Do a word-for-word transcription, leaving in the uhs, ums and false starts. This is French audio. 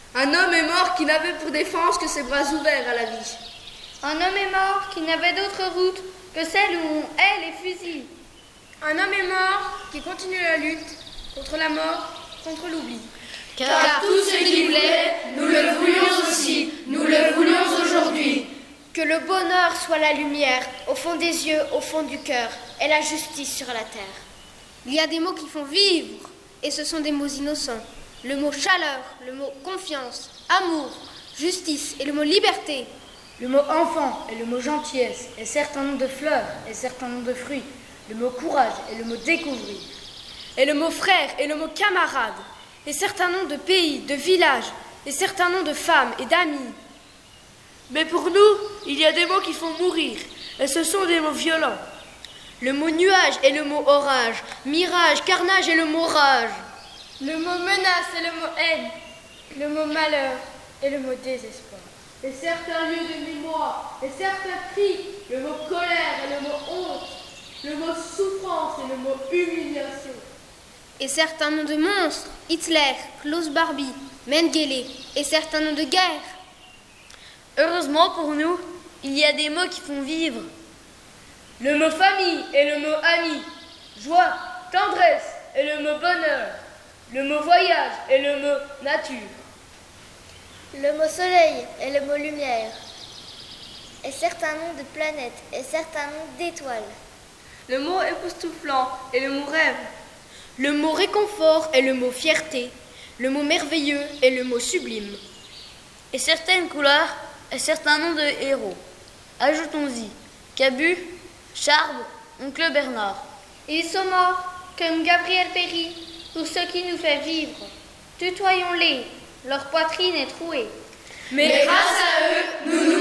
Un homme est mort qui n'avait pour défense que ses bras ouverts à la vie. Un homme est mort qui n'avait d'autre route que celle où on hait les fusils. Un homme est mort qui continue la lutte contre la mort, contre l'oubli. Car, Car tout ce qu'il voulait, nous le voulions aussi, nous le voulions aujourd'hui. Que le bonheur soit la lumière, au fond des yeux, au fond du cœur, et la justice sur la terre. Il y a des mots qui font vivre, et ce sont des mots innocents. Le mot chaleur, le mot confiance, amour, justice et le mot liberté. Le mot enfant et le mot gentillesse, et certain nombre de fleurs et certain nombre de fruits. Le mot courage et le mot découvrir. Et le mot frère et le mot camarade. Et certains noms de pays, de villages, et certains noms de femmes et d'amis. Mais pour nous, il y a des mots qui font mourir, et ce sont des mots violents. Le mot nuage et le mot orage, mirage, carnage et le mot rage. Le mot menace et le mot haine, le mot malheur et le mot désespoir. Et certains lieux de mémoire, et certains cris, le mot colère et le mot honte, le mot souffrance et le mot humiliation. Et certains noms de monstres, Hitler, Klaus Barbie, Mengele, et certains noms de guerre. Heureusement pour nous, il y a des mots qui font vivre. Le mot famille et le mot ami, joie, tendresse et le mot bonheur, le mot voyage et le mot nature. Le mot soleil et le mot lumière, et certains noms de planètes et certains noms d'étoiles. Le mot époustouflant et le mot rêve. Le mot réconfort et le mot fierté, le mot merveilleux et le mot sublime. Et certaines couleurs et certains noms de héros. Ajoutons-y Cabu, Charles, oncle Bernard. Ils sont morts, comme Gabriel Péry, pour ce qui nous fait vivre. Tutoyons-les, leur poitrine est trouée. Mais grâce à eux, nous nous